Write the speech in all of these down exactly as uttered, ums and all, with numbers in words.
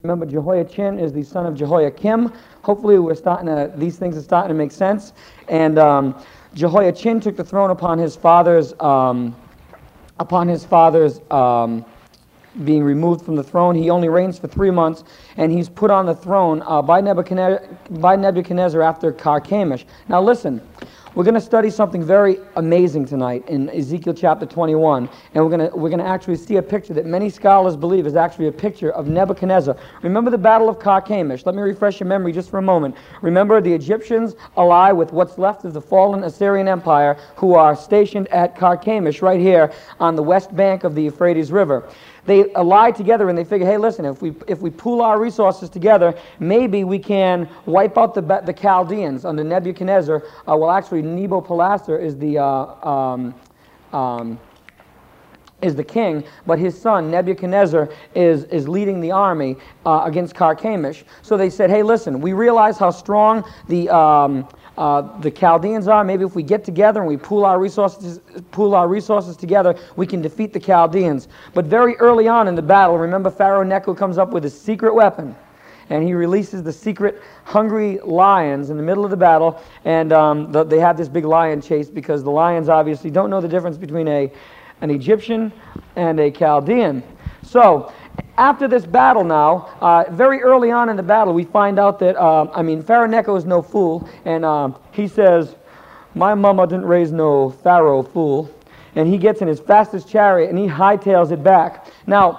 Remember, Jehoiachin is the son of Jehoiakim. Hopefully, we're starting to, these things are starting to make sense. And um, Jehoiachin took the throne upon his father's, um, upon his father's um, being removed from the throne. He only reigns for three months, and he's put on the throne uh, by Nebuchadnezzar, by Nebuchadnezzar after Carchemish. Now, listen. We're going to study something very amazing tonight in Ezekiel chapter twenty-one, and we're going to we're going to actually see a picture that many scholars believe is actually a picture of Nebuchadnezzar. Remember the Battle of Carchemish? Let me refresh your memory just for a moment. Remember, the Egyptians ally with what's left of the fallen Assyrian Empire, who are stationed at Carchemish right here on the west bank of the Euphrates River. They ally together and they figure, hey, listen, if we if we pool our resources together, maybe we can wipe out the the Chaldeans under Nebuchadnezzar. Uh, well, actually, Nabopolassar is the uh, um, um, is the king, but his son Nebuchadnezzar is is leading the army uh, against Carchemish. So they said, hey, listen, we realize how strong the um, Uh, the Chaldeans are. Maybe if we get together and we pool our resources, pool our resources together, we can defeat the Chaldeans. But very early on in the battle, remember, Pharaoh Necho comes up with his secret weapon, and he releases the secret hungry lions in the middle of the battle, and um, the, they have this big lion chase because the lions obviously don't know the difference between a an Egyptian and a Chaldean. So after this battle now, uh, very early on in the battle, we find out that, uh, I mean, Pharaoh Necho is no fool, and uh, he says, my mama didn't raise no Pharaoh fool, and he gets in his fastest chariot and he hightails it back. Now,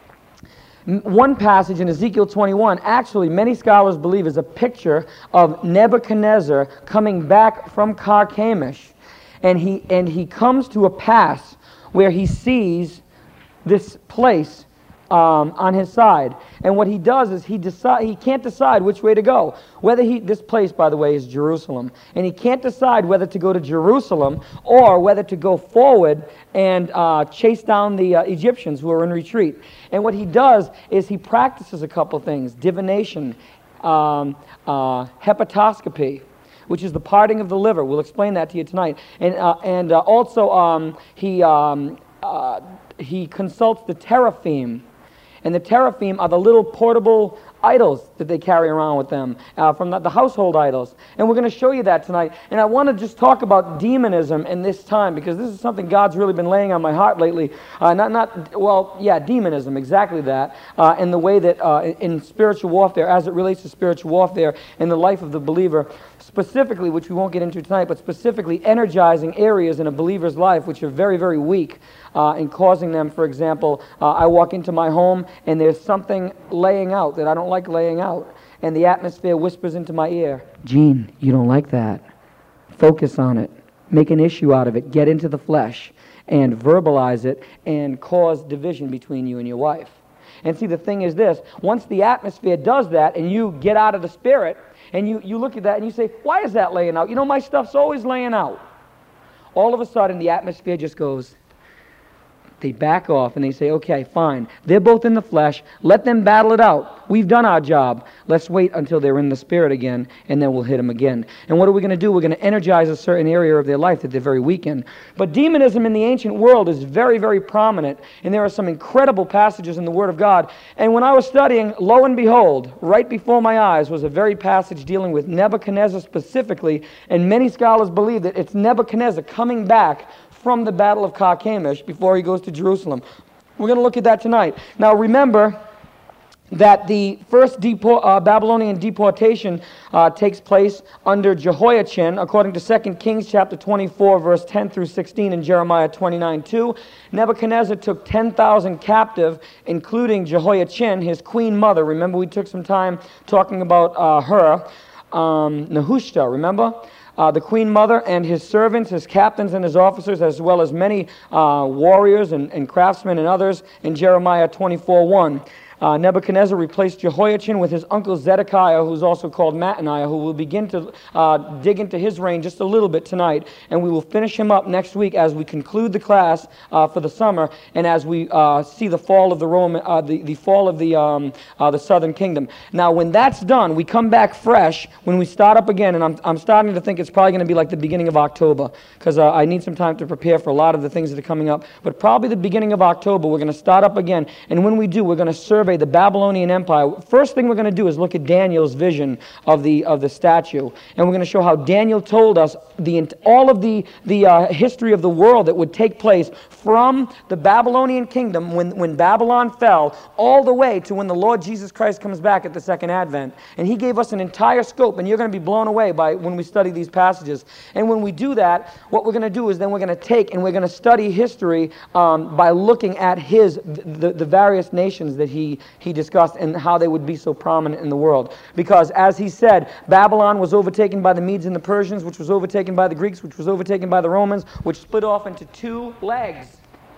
one passage in Ezekiel twenty-one, actually, many scholars believe is a picture of Nebuchadnezzar coming back from Carchemish, and he, and he comes to a pass where he sees this place Um, on his side, and what he does is he decide he can't decide which way to go. Whether he this place, by the way, is Jerusalem, and he can't decide whether to go to Jerusalem or whether to go forward and uh, chase down the uh, Egyptians who are in retreat. And what he does is he practices a couple things: divination, um, uh, hepatoscopy, which is the parting of the liver. We'll explain that to you tonight, and uh, and uh, also um, he um, uh, he consults the teraphim. And the teraphim are the little portable idols that they carry around with them, uh, from the, the household idols. And we're going to show you that tonight. And I want to just talk about demonism in this time, because this is something God's really been laying on my heart lately. Uh, not, not well, yeah, demonism, exactly that, uh, in the way that uh, in spiritual warfare, as it relates to spiritual warfare in the life of the believer, specifically, which we won't get into tonight, but specifically energizing areas in a believer's life which are very, very weak, uh, and causing them, for example, uh, I walk into my home and there's something laying out that I don't like laying out, and the atmosphere whispers into my ear, Gene, you don't like that. Focus on it. Make an issue out of it. Get into the flesh and verbalize it and cause division between you and your wife. And see, the thing is this, once the atmosphere does that and you get out of the spirit, and you, you look at that and you say, why is that laying out? You know, my stuff's always laying out. All of a sudden, the atmosphere just goes, they back off and they say, okay, fine. They're both in the flesh. Let them battle it out. We've done our job. Let's wait until they're in the spirit again, and then we'll hit them again. And what are we going to do? We're going to energize a certain area of their life that they're very weak in. But demonism in the ancient world is very, very prominent, and there are some incredible passages in the Word of God. And when I was studying, lo and behold, right before my eyes was a very passage dealing with Nebuchadnezzar specifically, and many scholars believe that it's Nebuchadnezzar coming back from the Battle of Carchemish before he goes to Jerusalem. We're going to look at that tonight. Now remember that the first depo- uh, Babylonian deportation uh, takes place under Jehoiachin, according to Second Kings chapter twenty-four, verse ten through sixteen, and Jeremiah twenty-nine two. Nebuchadnezzar took ten thousand captive, including Jehoiachin, his queen mother. Remember, we took some time talking about uh, her, um, Nehushta, remember? Uh, the queen mother and his servants, his captains and his officers, as well as many uh, warriors and, and craftsmen and others in Jeremiah twenty-four one. Uh, Nebuchadnezzar replaced Jehoiachin with his uncle Zedekiah, who's also called Mattaniah, who will begin to uh, dig into his reign just a little bit tonight. And we will finish him up next week as we conclude the class uh, for the summer, and as we uh, see the fall of the Roman, uh, the, the fall of the um, uh, the southern kingdom. Now, when that's done, we come back fresh when we start up again, and I'm I'm starting to think it's probably going to be like the beginning of October, because uh, I need some time to prepare for a lot of the things that are coming up. But probably the beginning of October, we're going to start up again, and when we do, we're going to serve survey the Babylonian Empire, first thing we're going to do is look at Daniel's vision of the of the statue, and we're going to show how Daniel told us the ent- all of the the uh, history of the world that would take place from the Babylonian kingdom when when Babylon fell, all the way to when the Lord Jesus Christ comes back at the second advent. And he gave us an entire scope, and you're going to be blown away by when we study these passages. And when we do that, what we're going to do is then we're going to take and we're going to study history um, by looking at his the, the various nations that he he discussed and how they would be so prominent in the world. Because as he said, Babylon was overtaken by the Medes and the Persians, which was overtaken by the Greeks, which was overtaken by the Romans, which split off into two legs: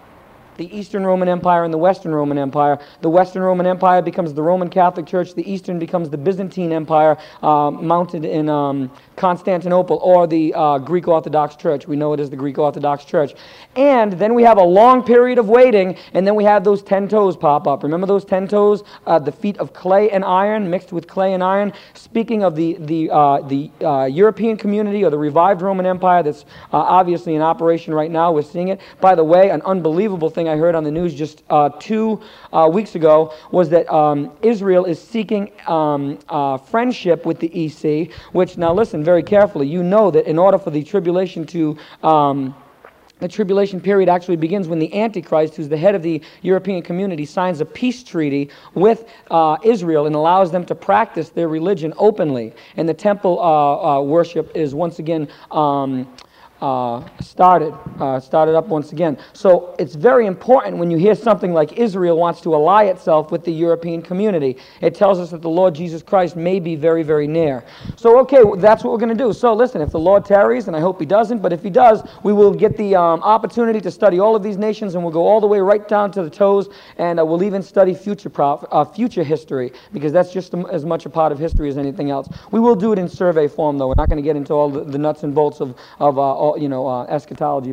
the Eastern Roman Empire and the Western Roman Empire. The Western Roman Empire becomes the Roman Catholic Church. The Eastern becomes the Byzantine Empire, uh, mounted in um, Constantinople, or the uh, Greek Orthodox Church. We know it as the Greek Orthodox Church. And then we have a long period of waiting, and then we have those ten toes pop up. Remember those ten toes? Uh, the feet of clay and iron, mixed with clay and iron. Speaking of the, the, uh, the uh, European community, or the revived Roman Empire that's uh, obviously in operation right now. We're seeing it. By the way, an unbelievable thing I heard on the news just uh, two uh, weeks ago was that um, Israel is seeking um, uh, friendship with the E C, which, now listen very carefully, you know that in order for the tribulation to um, the tribulation period actually begins when the Antichrist, who's the head of the European community, signs a peace treaty with uh, Israel and allows them to practice their religion openly. And the temple uh, uh, worship is once again um, Uh, started uh, started up once again. So it's very important when you hear something like Israel wants to ally itself with the European community. It tells us that the Lord Jesus Christ may be very, very near. So, okay, that's what we're going to do. So, listen, if the Lord tarries, and I hope he doesn't, but if he does, we will get the um, opportunity to study all of these nations, and we'll go all the way right down to the toes, and uh, we'll even study future prof- uh, future history, because that's just as much a part of history as anything else. We will do it in survey form, though. We're not going to get into all the, the nuts and bolts of, of uh, all, you know, uh, eschatology.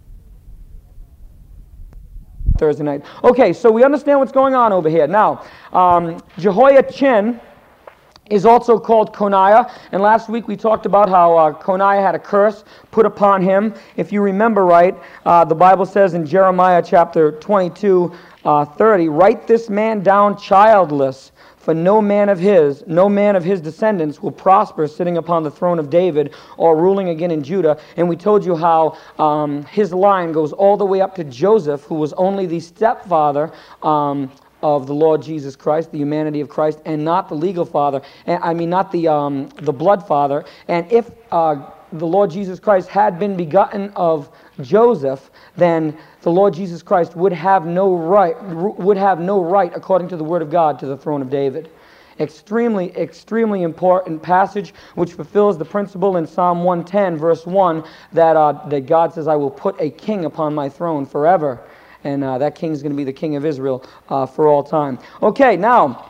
Thursday night. Okay, so we understand what's going on over here. Now, um, Jehoiachin is also called Coniah, and last week we talked about how uh, Coniah had a curse put upon him. If you remember right, uh, the Bible says in Jeremiah chapter twenty-two, uh, thirty, "Write this man down childless, for no man of his, no man of his descendants will prosper sitting upon the throne of David or ruling again in Judah." And we told you how um, his line goes all the way up to Joseph, who was only the stepfather um, of the Lord Jesus Christ, the humanity of Christ, and not the legal father. And I mean, not the um, the blood father. And if uh, the Lord Jesus Christ had been begotten of Joseph, then the Lord Jesus Christ would have no right, would have no right, according to the Word of God, to the throne of David. Extremely, extremely important passage, which fulfills the principle in Psalm one ten, verse one, that uh, that God says, "I will put a king upon my throne forever," and uh, that king is going to be the King of Israel uh, for all time. Okay, now.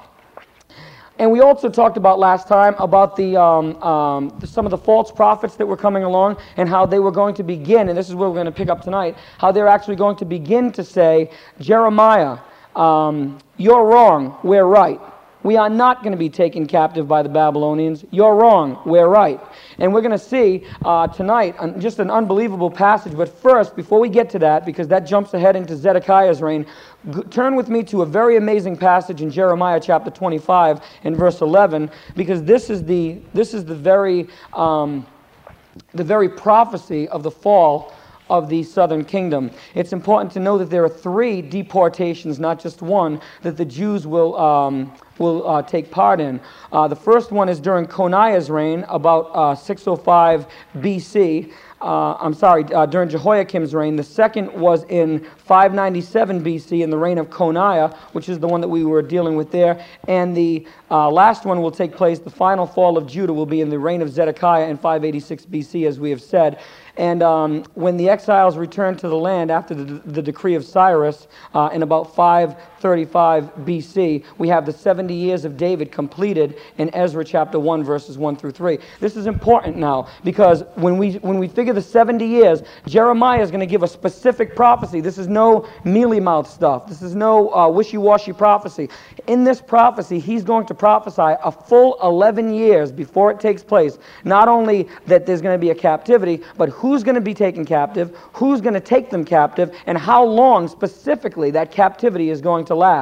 And we also talked about last time about the, um, um, the some of the false prophets that were coming along, and how they were going to begin, and this is where we're going to pick up tonight, how they're actually going to begin to say, "Jeremiah, um, you're wrong, we're right. We are not going to be taken captive by the Babylonians. You're wrong, we're right." And we're going to see uh, tonight uh, just an unbelievable passage. But first, before we get to that, because that jumps ahead into Zedekiah's reign, g- turn with me to a very amazing passage in Jeremiah chapter twenty-five and verse eleven, because this is the this is the very um, the very prophecy of the fall of the southern kingdom. It's important to know that there are three deportations, not just one, that the Jews will um, will uh, take part in. Uh, the first one is during Coniah's reign, about uh, six oh five B C. Uh, I'm sorry, uh, during Jehoiakim's reign. The second was in five ninety-seven B C in the reign of Coniah, which is the one that we were dealing with there. And the uh, last one will take place, the final fall of Judah will be in the reign of Zedekiah in five eighty-six B C, as we have said. And um, when the exiles returned to the land after the, the decree of Cyrus uh, in about five thirty-five B C, we have the seventy years of David completed in Ezra chapter one, verses one through three. This is important now, because when we when we figure the seventy years, Jeremiah is going to give a specific prophecy. This is no mealy-mouthed stuff. This is no uh, wishy-washy prophecy. In this prophecy, he's going to prophesy a full eleven years before it takes place, not only that there's going to be a captivity, but who who's going to be taken captive, who's going to take them captive, and how long specifically that captivity is going to last.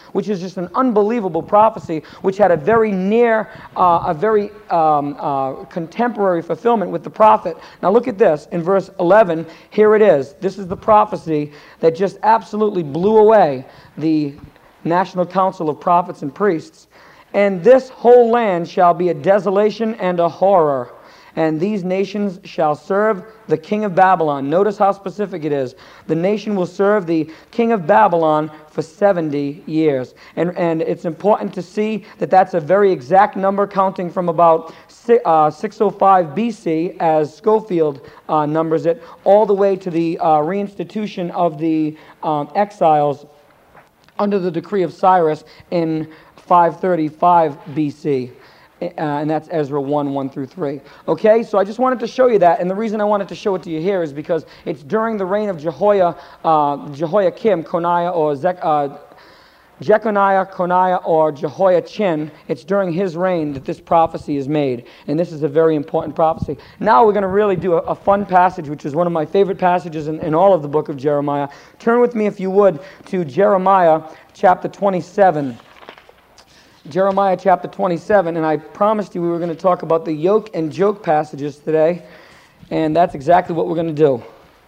which is just an unbelievable prophecy, which had a very near, uh, a very um, uh, contemporary fulfillment with the prophet. Now look at this, in verse eleven, here it is. This is the prophecy that just absolutely blew away the National Council of Prophets and Priests. And this whole land shall be a desolation and a horror, and these nations shall serve the king of Babylon. Notice how specific it is. The nation will serve the king of Babylon for seventy years. And, and it's important to see that that's a very exact number, counting from about uh, six oh five B C, as Schofield uh, numbers it, all the way to the uh, reinstitution of the um, exiles under the decree of Cyrus in five thirty-five B C. Uh, and that's Ezra one, one through three. Okay, so I just wanted to show you that, and the reason I wanted to show it to you here is because it's during the reign of Jehoiah, uh, Jehoiakim, Coniah, or Zech, uh, Jeconiah, Coniah, or Jehoiachin. It's during his reign that this prophecy is made, and this is a very important prophecy. Now we're going to really do a, a fun passage, which is one of my favorite passages in, in all of the book of Jeremiah. Turn with me, if you would, to Jeremiah chapter twenty-seven. Jeremiah chapter twenty-seven, and I promised you we were going to talk about the yoke and joke passages today, and that's exactly what we're going to do.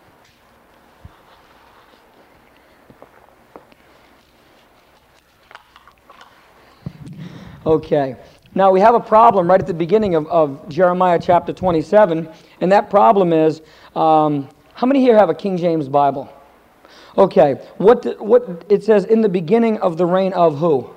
Okay, now we have a problem right at the beginning of, of Jeremiah chapter twenty-seven, and that problem is, um, how many here have a King James Bible? Okay, what, what it says, in the beginning of the reign of who?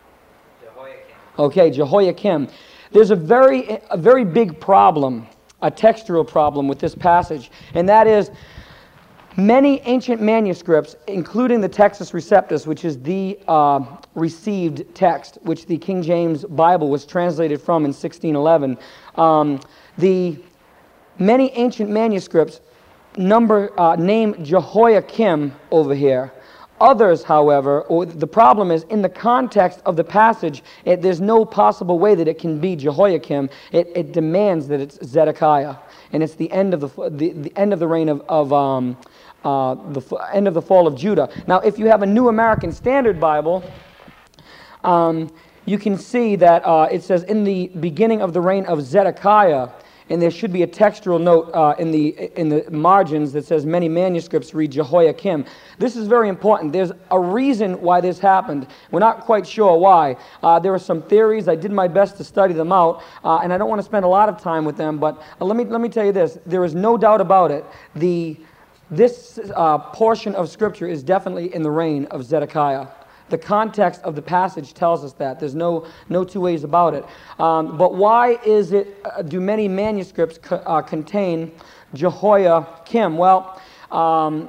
Okay, Jehoiakim. There's a very, a very big problem, a textual problem with this passage, and that is many ancient manuscripts, including the Textus Receptus, which is the uh, received text, which the King James Bible was translated from in sixteen eleven. Um, the many ancient manuscripts number uh, name Jehoiakim over here. Others, however, or the problem is, in the context of the passage, it, there's no possible way that it can be Jehoiakim. It, it demands that it's Zedekiah, and it's the end of the the, the end of the reign of of um, uh, the end of the fall of Judah. Now, if you have a New American Standard Bible, um, you can see that uh, it says in the beginning of the reign of Zedekiah. And there should be a textual note uh, in the in the margins that says many manuscripts read Jehoiakim. This is very important. There's a reason why this happened. We're not quite sure why. Uh, there are some theories. I did my best to study them out, uh, and I don't want to spend a lot of time with them. But uh, let me let me tell you this: there is no doubt about it. The this uh, portion of Scripture is definitely in the reign of Zedekiah. The context of the passage tells us that. There's no no two ways about it. Um, but why is it, uh, do many manuscripts co uh, contain Jehoiakim? Well, um,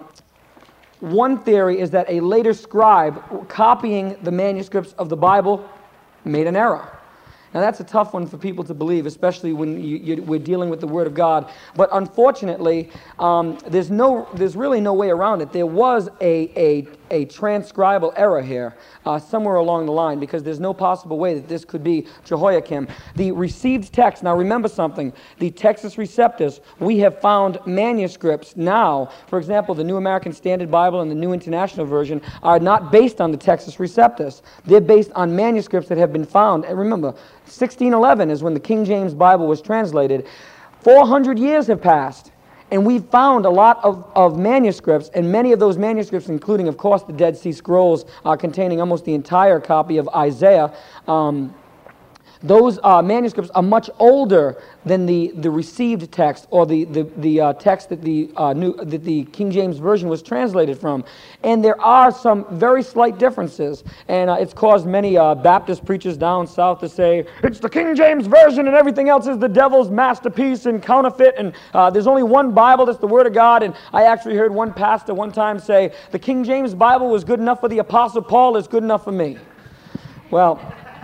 one theory is that a later scribe copying the manuscripts of the Bible made an error. Now that's a tough one for people to believe, especially when you, you, we're dealing with the Word of God. But unfortunately, um, there's no, there's really no way around it. There was a a, a transcribal error here uh, somewhere along the line, because there's no possible way that this could be Jehoiakim. The received text. Now remember something. The Textus Receptus. We have found manuscripts now. For example, the New American Standard Bible and the New International Version are not based on the Textus Receptus. They're based on manuscripts that have been found. And remember, sixteen eleven is when the King James Bible was translated. four hundred years have passed, and we've found a lot of, of manuscripts, and many of those manuscripts, including, of course, the Dead Sea Scrolls, uh, containing almost the entire copy of Isaiah. Um, those uh, manuscripts are much older than the, the received text, or the, the, the uh, text that the, uh, new, that the King James Version was translated from. And there are some very slight differences, and uh, it's caused many uh, Baptist preachers down south to say, it's the King James Version and everything else is the devil's masterpiece and counterfeit, and uh, there's only one Bible that's the Word of God. And I actually heard one pastor one time say, the King James Bible was good enough for the Apostle Paul, it's good enough for me. Well,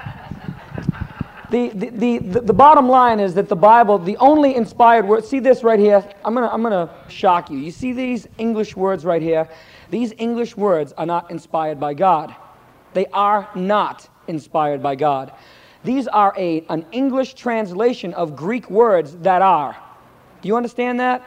The, the, the, the bottom line is that the Bible, the only inspired word, see this right here, I'm going to I'm gonna shock you. You see these English words right here? These English words are not inspired by God. They are not inspired by God. These are a, an English translation of Greek words that are. Do you understand that?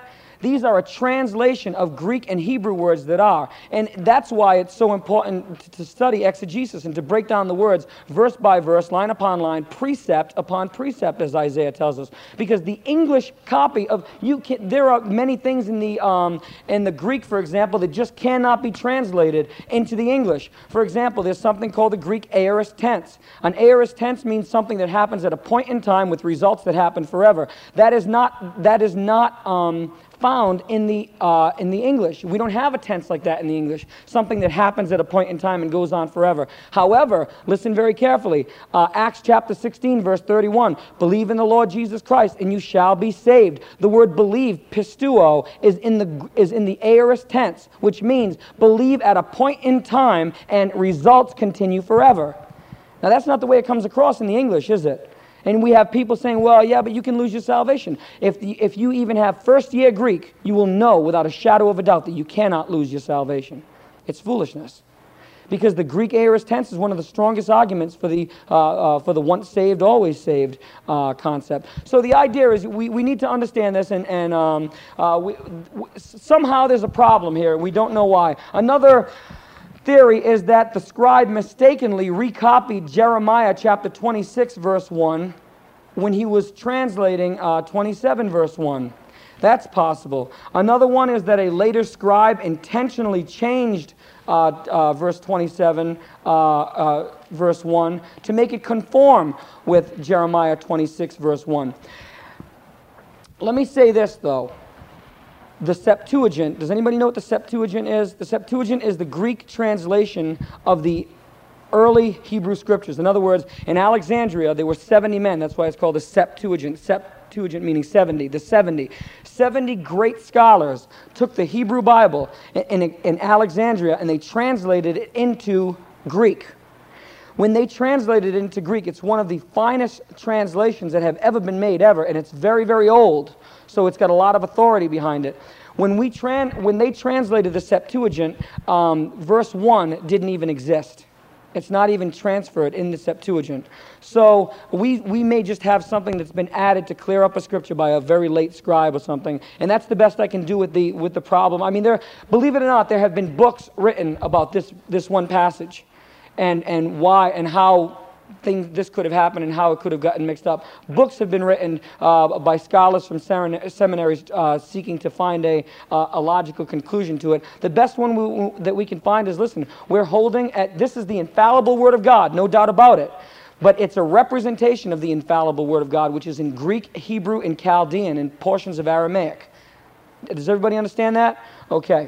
These are a translation of Greek and Hebrew words that are. And that's why it's so important to, to study exegesis and to break down the words verse by verse, line upon line, precept upon precept, as Isaiah tells us. Because the English copy of, you can, there are many things in the, um, in the Greek, for example, that just cannot be translated into the English. For example, there's something called the Greek aorist tense. An aorist tense means something that happens at a point in time with results that happen forever. That is not, that is not um, found in the, uh, in the English. We don't have a tense like that in the English, something that happens at a point in time and goes on forever. However, listen very carefully. Uh, Acts chapter sixteen, verse thirty-one, believe in the Lord Jesus Christ and you shall be saved. The word believe, pistuo, is in the, is in the aorist tense, which means believe at a point in time and results continue forever. Now that's not the way it comes across in the English, is it? And we have people saying, well, yeah, but you can lose your salvation. If, the, if you even have first year Greek, you will know without a shadow of a doubt that you cannot lose your salvation. It's foolishness. Because the Greek aorist tense is one of the strongest arguments for the, uh, uh, for the once saved, always saved uh, concept. So the idea is we, we need to understand this, and, and um, uh, we, w somehow there's a problem here. We don't know why. Another theory is that the scribe mistakenly recopied Jeremiah chapter twenty-six, verse one, when he was translating uh, twenty-seven, verse one. That's possible. Another one is that a later scribe intentionally changed uh, uh, verse twenty-seven, uh, uh, verse one, to make it conform with Jeremiah twenty-six, verse one. Let me say this, though. The Septuagint, does anybody know what the Septuagint is? The Septuagint is the Greek translation of the early Hebrew scriptures. In other words, in Alexandria, there were seventy men. That's why it's called the Septuagint. Septuagint meaning seventy, the seventy. seventy great scholars took the Hebrew Bible in, in, in Alexandria and they translated it into Greek. When they translated it into Greek, it's one of the finest translations that have ever been made, ever, and it's very, very old, so it's got a lot of authority behind it. When, we tran when they translated the Septuagint, um, verse one didn't even exist. It's not even transferred in the Septuagint. So we, we may just have something that's been added to clear up a scripture by a very late scribe or something, and that's the best I can do with the, with the problem. I mean, there, believe it or not, there have been books written about this, this one passage. And, and why and how things, this could have happened and how it could have gotten mixed up. Books have been written uh, by scholars from seminaries uh, seeking to find a, uh, a logical conclusion to it. The best one we, that we can find is, listen, we're holding at, this is the infallible Word of God, no doubt about it. But it's a representation of the infallible Word of God, which is in Greek, Hebrew, and Chaldean, and portions of Aramaic. Does everybody understand that? Okay.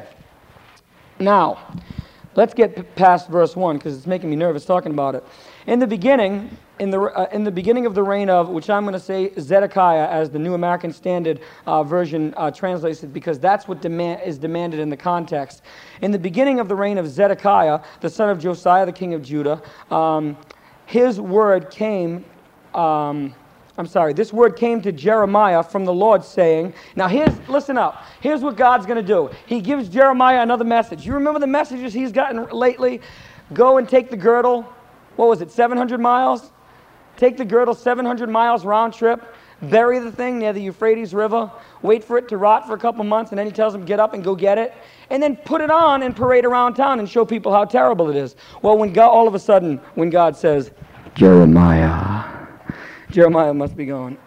Now, let's get past verse one because it's making me nervous talking about it. In the beginning, in the, uh, in the beginning of the reign of, which I'm going to say Zedekiah as the New American Standard uh, Version uh, translates it because that's what demand, is demanded in the context. In the beginning of the reign of Zedekiah, the son of Josiah, the king of Judah, um, his word came... Um, I'm sorry, this word came to Jeremiah from the Lord saying, now here's, listen up, here's what God's going to do. He gives Jeremiah another message. You remember the messages he's gotten lately? Go and take the girdle, what was it, seven hundred miles? Take the girdle seven hundred miles round trip, bury the thing near the Euphrates River, wait for it to rot for a couple months, and then he tells them, get up and go get it, and then put it on and parade around town and show people how terrible it is. Well, when God, all of a sudden, when God says, Jeremiah, Jeremiah must be going,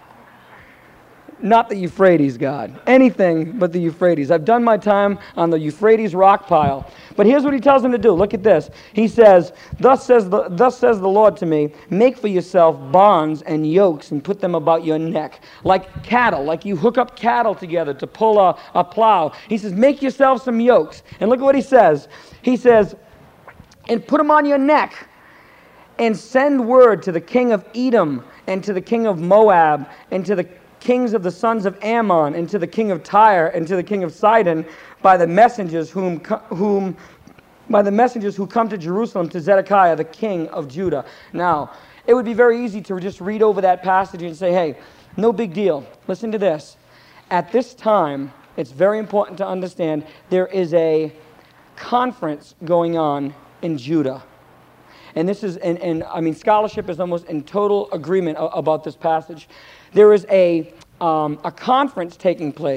not the Euphrates, God. Anything but the Euphrates. I've done my time on the Euphrates rock pile. But here's what he tells him to do. Look at this. He says, Thus says the, thus says the Lord to me, make for yourself bonds and yokes and put them about your neck. Like cattle, like you hook up cattle together to pull a, a plow. He says, make yourself some yokes. And look at what he says. He says, and put them on your neck. And send word to the king of Edom, and to the king of Moab, and to the kings of the sons of Ammon, and to the king of Tyre, and to the king of Sidon, by the messengers whom, whom, by the messengers who come to Jerusalem to Zedekiah, the king of Judah. Now, it would be very easy to just read over that passage and say, hey, no big deal. Listen to this. At this time, it's very important to understand there is a conference going on in Judah. And this is, and, and I mean, scholarship is almost in total agreement about this passage. There is a, um, a conference taking place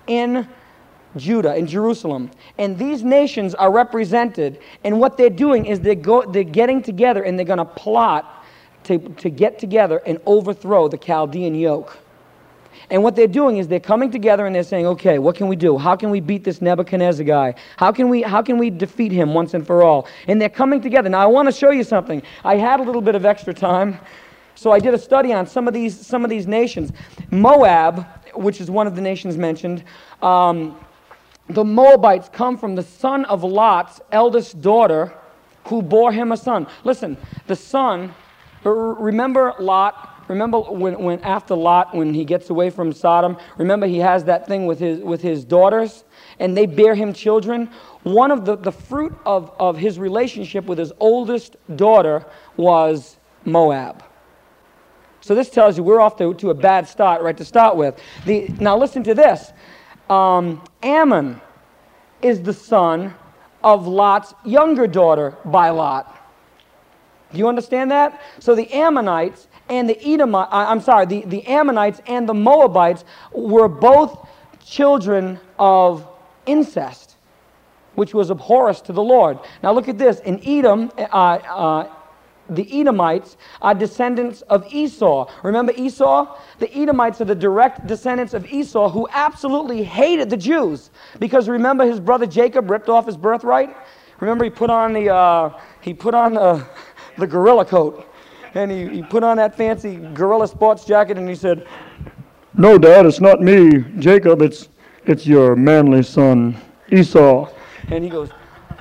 in Judah, in Jerusalem. And these nations are represented, and what they're doing is they're, go, they're getting together and they're going to plot to, to get together and overthrow the Chaldean yoke. And what they're doing is they're coming together and they're saying, okay, what can we do? How can we beat this Nebuchadnezzar guy? How can we, how can we defeat him once and for all? And they're coming together. Now, I want to show you something. I had a little bit of extra time, so I did a study on some of these, some of these nations. Moab, which is one of the nations mentioned, um, the Moabites come from the son of Lot's eldest daughter who bore him a son. Listen, the son, remember Lot? Remember when, when after Lot, when he gets away from Sodom, remember he has that thing with his, with his daughters, and they bear him children? One of the, the fruit of, of his relationship with his oldest daughter was Moab. So this tells you we're off to, to a bad start right to start with. The, now listen to this. Um, Ammon is the son of Lot's younger daughter by Lot. Do you understand that? So the Ammonites and the Edomites, I'm sorry, the, the Ammonites and the Moabites were both children of incest, which was abhorrent to the Lord. Now look at this. In Edom, uh, uh, the Edomites are descendants of Esau. Remember Esau? The Edomites are the direct descendants of Esau, who absolutely hated the Jews. Because remember his brother Jacob ripped off his birthright? Remember he put on the, uh, he put on the, the gorilla coat. And he, he put on that fancy gorilla sports jacket and he said, "No, Dad, it's not me, Jacob. It's, it's your manly son, Esau." And he goes,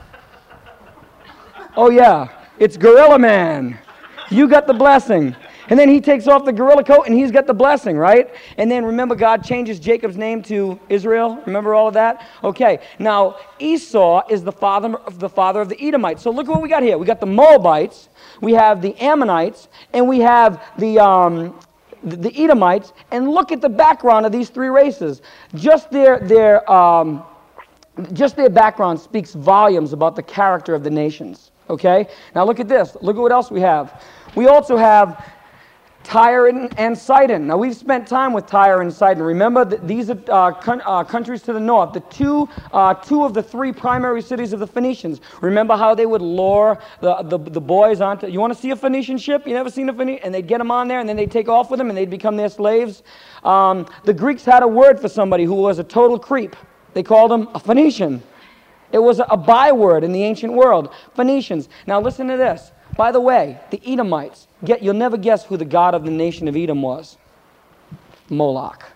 "Oh, yeah. It's Gorilla Man. You got the blessing." And then he takes off the gorilla coat and he's got the blessing, right? And then remember God changes Jacob's name to Israel. Remember all of that? Okay. Now Esau is the father of the father of the Edomites. So look at what we got here. We got the Moabites, we have the Ammonites, and we have the um, the, the Edomites. And look at the background of these three races. Just their their um, just their background speaks volumes about the character of the nations. Okay? Now look at this. Look at what else we have. We also have Tyre and, and Sidon. Now we've spent time with Tyre and Sidon. Remember that these are uh, con uh, countries to the north. The two, uh, two of the three primary cities of the Phoenicians. Remember how they would lure the, the, the boys onto, you want to see a Phoenician ship? You never seen a Phoenician? And they'd get them on there and then they'd take off with them and they'd become their slaves. Um, the Greeks had a word for somebody who was a total creep. They called him a Phoenician. It was a byword in the ancient world. Phoenicians. Now listen to this. By the way, the Edomites, get, you'll never guess who the god of the nation of Edom was. Moloch.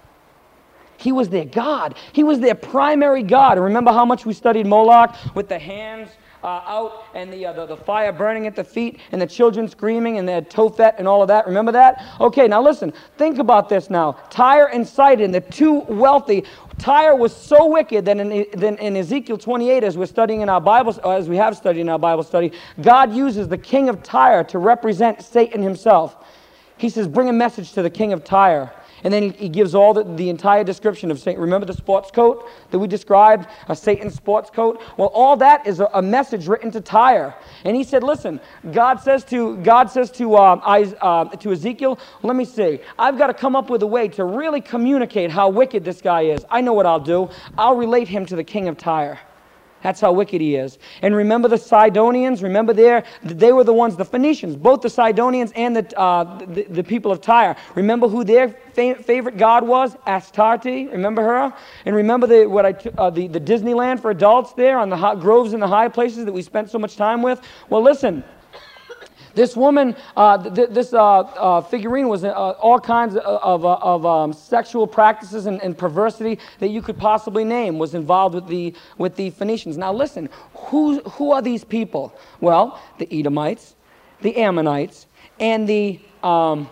He was their god. He was their primary god. And remember how much we studied Moloch with the hands uh, out and the, uh, the, the fire burning at the feet and the children screaming and the Tophet and all of that. Remember that? Okay, now listen. Think about this now. Tyre and Sidon, the two wealthy. Tyre was so wicked that in, that in Ezekiel twenty-eight, as we're studying in our Bible, as we have studied in our Bible study, God uses the king of Tyre to represent Satan himself. He says, "Bring a message to the king of Tyre." And then he, he gives all the, the entire description of Satan. Remember the sports coat that we described? A Satan sports coat? Well, all that is a, a message written to Tyre. And he said, listen, God says to God says to uh, I, uh, to Ezekiel, let me see. I've got to come up with a way to really communicate how wicked this guy is. I know what I'll do. I'll relate him to the king of Tyre. That's how wicked he is. And remember the Sidonians? Remember there, they were the ones, the Phoenicians, both the Sidonians and the, uh, the, the people of Tyre. Remember who their fa favorite god was? Astarte. Remember her? And remember the, what I t uh, the, the Disneyland for adults there on the hot groves and the high places that we spent so much time with? Well, listen. This woman, uh, th this uh, uh, figurine was uh, all kinds of, of, uh, of um, sexual practices and, and perversity that you could possibly name was involved with the, with the Phoenicians. Now listen, who, who are these people? Well, the Edomites, the Ammonites, and the um,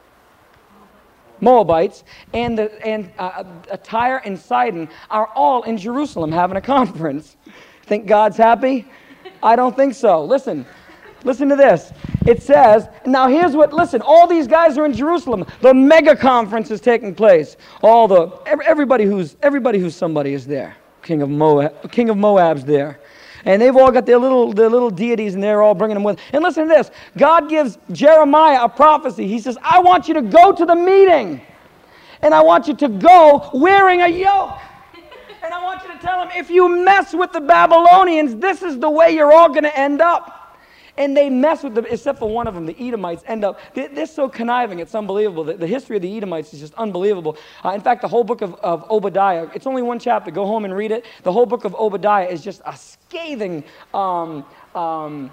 Moabites, and, the, and uh, Tyre and Sidon are all in Jerusalem having a conference. Think God's happy? I don't think so. Listen. Listen to this. It says, now here's what, listen, all these guys are in Jerusalem. The mega conference is taking place. All the, everybody who's, everybody who's somebody is there. King of Moab, King of Moab's there. And they've all got their little, their little deities and they're all bringing them with. And listen to this. God gives Jeremiah a prophecy. He says, I want you to go to the meeting. And I want you to go wearing a yoke. to tell them, if you mess with the Babylonians, this is the way you're all going to end up. And they mess with them, except for one of them, the Edomites end up, they're, they're so conniving, it's unbelievable. The, the history of the Edomites is just unbelievable. Uh, in fact, the whole book of, of Obadiah, it's only one chapter, go home and read it. The whole book of Obadiah is just a scathing um, um,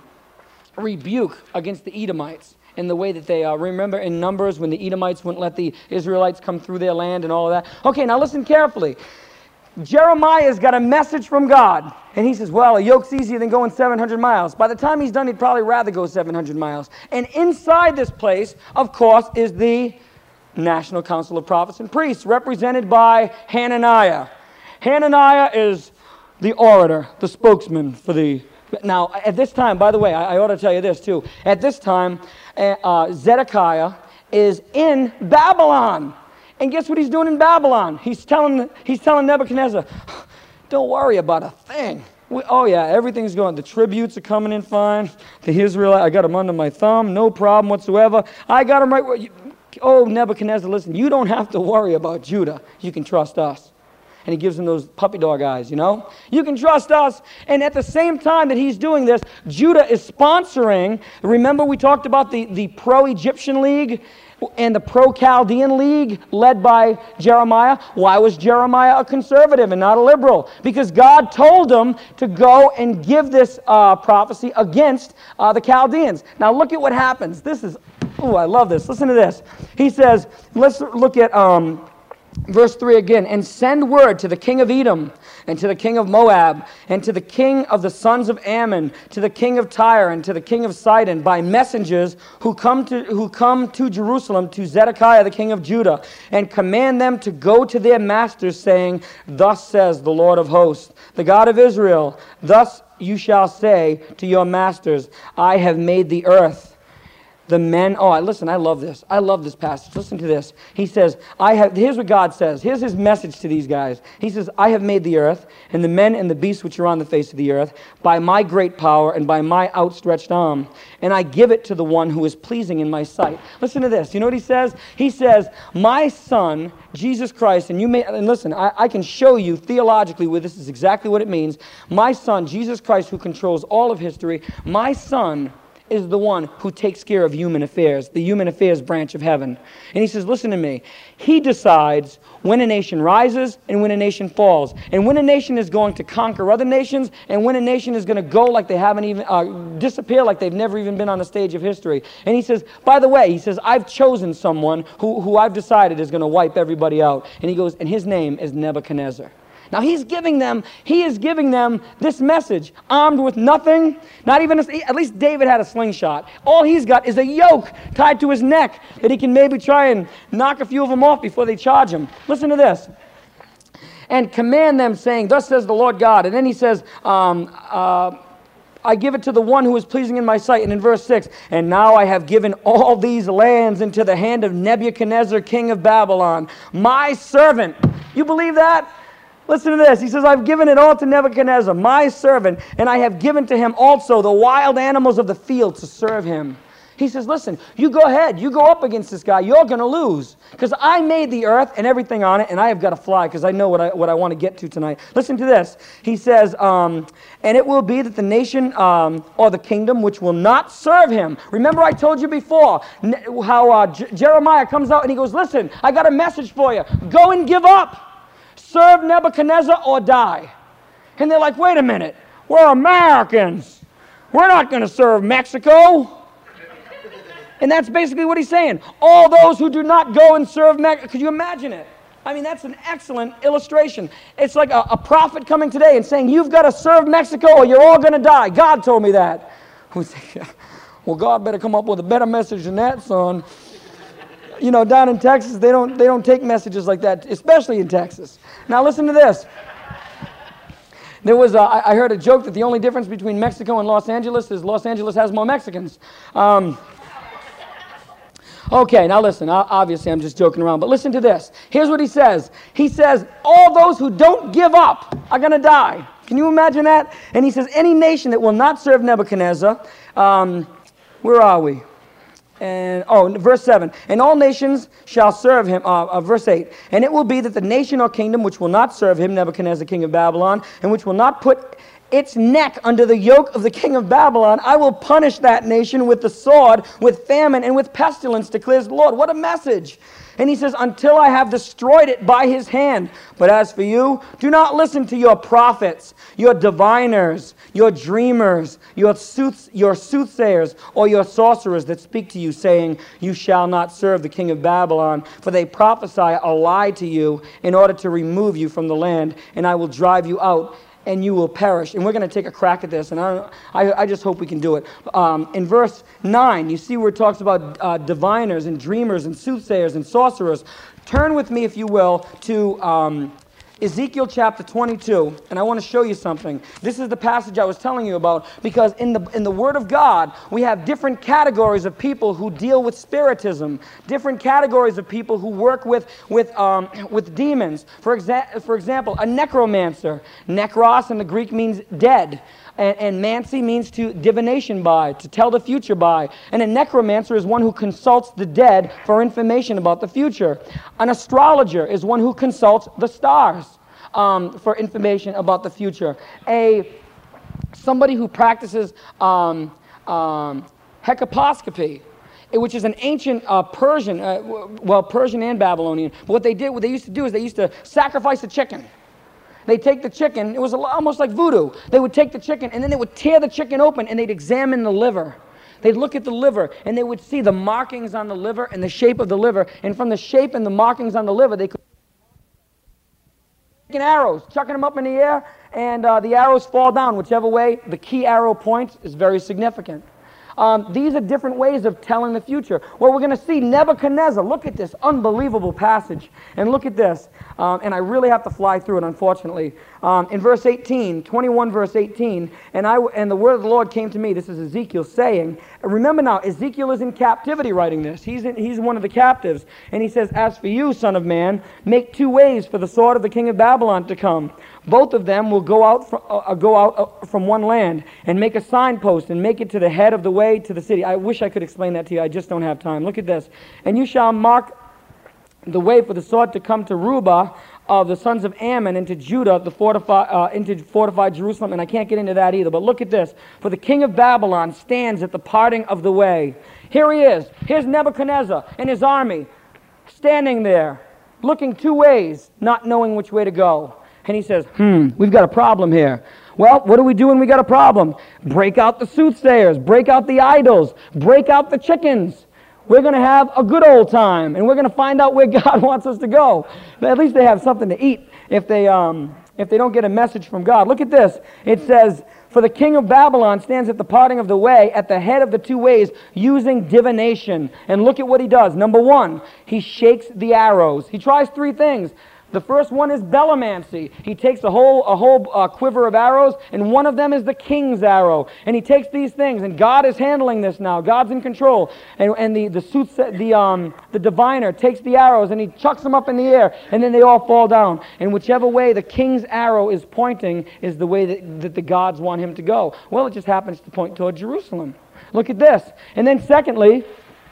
rebuke against the Edomites. In the way that they, uh, remember in Numbers when the Edomites wouldn't let the Israelites come through their land and all of that. Okay, now listen carefully. Jeremiah's got a message from God. And he says, well, a yoke's easier than going seven hundred miles. By the time he's done, he'd probably rather go seven hundred miles. And inside this place, of course, is the National Council of Prophets and Priests, represented by Hananiah. Hananiah is the orator, the spokesman for the... Now, at this time, by the way, I, I ought to tell you this too. At this time, uh, Zedekiah is in Babylon. And guess what he's doing in Babylon? He's telling, he's telling Nebuchadnezzar, don't worry about a thing. We, oh yeah, everything's going. The tributes are coming in fine. The Israelite, I got them under my thumb, no problem whatsoever. I got them right where you, oh, Nebuchadnezzar, listen, you don't have to worry about Judah. You can trust us. And he gives him those puppy dog eyes, you know? You can trust us. And at the same time that he's doing this, Judah is sponsoring, remember we talked about the, the pro-Egyptian League and the pro-Chaldean League led by Jeremiah? Why was Jeremiah a conservative and not a liberal? Because God told him to go and give this uh, prophecy against uh, the Chaldeans. Now look at what happens. This is, oh, I love this. Listen to this. He says, let's look at... Um, Verse three again, and send word to the king of Edom, and to the king of Moab, and to the king of the sons of Ammon, to the king of Tyre, and to the king of Sidon, by messengers who come to who come to Jerusalem, to Zedekiah the king of Judah, and command them to go to their masters, saying, thus says the Lord of hosts, the God of Israel, thus you shall say to your masters, I have made the earth. The men, oh, listen, I love this. I love this passage. Listen to this. He says, I have, here's what God says. Here's his message to these guys. He says, I have made the earth, and the men and the beasts which are on the face of the earth, by my great power and by my outstretched arm. And I give it to the one who is pleasing in my sight. Listen to this. You know what he says? He says, my son, Jesus Christ, and you may, and listen, I, I can show you theologically where this is exactly what it means. My son, Jesus Christ, who controls all of history, my son is the one who takes care of human affairs, the human affairs branch of heaven. And he says, listen to me. He decides when a nation rises and when a nation falls. And when a nation is going to conquer other nations and when a nation is going to go like they haven't even, uh, disappear like they've never even been on the stage of history. And he says, by the way, he says, I've chosen someone who, who I've decided is going to wipe everybody out. And he goes, and his name is Nebuchadnezzar. Now he's giving them, he is giving them this message, armed with nothing, not even, a, at least David had a slingshot. All he's got is a yoke tied to his neck that he can maybe try and knock a few of them off before they charge him. Listen to this. And command them, saying, thus says the Lord God. And then he says, um, uh, I give it to the one who is pleasing in my sight. And in verse six, and now I have given all these lands into the hand of Nebuchadnezzar, king of Babylon, my servant. You believe that? Listen to this. He says, I've given it all to Nebuchadnezzar, my servant, and I have given to him also the wild animals of the field to serve him. He says, listen, you go ahead. You go up against this guy. You're going to lose because I made the earth and everything on it, and I have got to fly because I know what I, what I want to get to tonight. Listen to this. He says, um, and it will be that the nation um, or the kingdom which will not serve him. Remember I told you before how uh, J- Jeremiah comes out and he goes, listen, I got a message for you. Go and give up. Serve Nebuchadnezzar or die. And they're like, wait a minute. We're Americans. We're not going to serve Mexico. And that's basically what he's saying. All those who do not go and serve Mexico. Could you imagine it? I mean, that's an excellent illustration. It's like a, a prophet coming today and saying, you've got to serve Mexico or you're all going to die. God told me that. Well, God better come up with a better message than that, son. You know, down in Texas, they don't, they don't take messages like that, especially in Texas. Now, listen to this. There was, a, I heard a joke that the only difference between Mexico and Los Angeles is Los Angeles has more Mexicans. Um, okay, now listen, obviously I'm just joking around, but listen to this. Here's what he says. He says, all those who don't give up are going to die. Can you imagine that? And he says, any nation that will not serve Nebuchadnezzar, um, where are we? And, oh, verse seven, and all nations shall serve him, uh, uh, verse eight, and it will be that the nation or kingdom which will not serve him, Nebuchadnezzar, king of Babylon, and which will not put its neck under the yoke of the king of Babylon, I will punish that nation with the sword, with famine, and with pestilence, declares the Lord. What a message. And he says, until I have destroyed it by his hand. But as for you, do not listen to your prophets, your diviners, your dreamers, your, sooth, your soothsayers, or your sorcerers that speak to you, saying, you shall not serve the king of Babylon, for they prophesy a lie to you in order to remove you from the land, and I will drive you out, and you will perish. And we're going to take a crack at this, and I, I, I just hope we can do it. Um, in verse nine, you see where it talks about uh, diviners and dreamers and soothsayers and sorcerers. Turn with me, if you will, to um, Ezekiel chapter twenty-two, and I want to show you something. This is the passage I was telling you about, because in the in the Word of God, we have different categories of people who deal with spiritism, different categories of people who work with with um, with demons. For exa- for example, a necromancer. Nekros in the Greek means dead. And, and mancy means to divination by, to tell the future by. And a necromancer is one who consults the dead for information about the future. An astrologer is one who consults the stars um, for information about the future. A somebody who practices um, um, hecaposcopy, which is an ancient uh, Persian, uh, well, Persian and Babylonian. But what they did, what they used to do is they used to sacrifice a chicken. They'd take the chicken, it was almost like voodoo. They would take the chicken and then they would tear the chicken open and they'd examine the liver. They'd look at the liver and they would see the markings on the liver and the shape of the liver. And from the shape and the markings on the liver, they could taking arrows, chucking them up in the air, and uh, the arrows fall down. Whichever way the key arrow points is very significant. Um, these are different ways of telling the future. Well, we're going to see Nebuchadnezzar. Look at this unbelievable passage. And look at this. Um, and I really have to fly through it, unfortunately. Um, in verse eighteen, twenty-one verse eighteen, and, I, and the word of the Lord came to me. This is Ezekiel saying, remember now, Ezekiel is in captivity writing this. He's, in, he's one of the captives. And he says, as for you, son of man, make two ways for the sword of the king of Babylon to come. Both of them will go out, from, uh, go out uh, from one land, and make a signpost and make it to the head of the way to the city. I wish I could explain that to you. I just don't have time. Look at this. And you shall mark the way for the sword to come to Rubah of the sons of Ammon, into Judah, the fortified, uh, into fortified Jerusalem. And I can't get into that either. But look at this. For the king of Babylon stands at the parting of the way. Here he is. Here's Nebuchadnezzar and his army standing there, looking two ways, not knowing which way to go. And he says, hmm, we've got a problem here. Well, what do we do when we got a problem? Break out the soothsayers, break out the idols, break out the chickens. We're going to have a good old time, and we're going to find out where God wants us to go. But at least they have something to eat if they, um, if they don't get a message from God. Look at this. It says, for the king of Babylon stands at the parting of the way, at the head of the two ways, using divination. And look at what he does. Number one, he shakes the arrows. He tries three things. The first one is bellomancy. He takes a whole, a whole uh, quiver of arrows, and one of them is the king's arrow. And he takes these things, and God is handling this now. God's in control. And, and the the, sooth, the, um, the diviner takes the arrows, and he chucks them up in the air, and then they all fall down. And whichever way the king's arrow is pointing is the way that, that the gods want him to go. Well, it just happens to point toward Jerusalem. Look at this. And then secondly,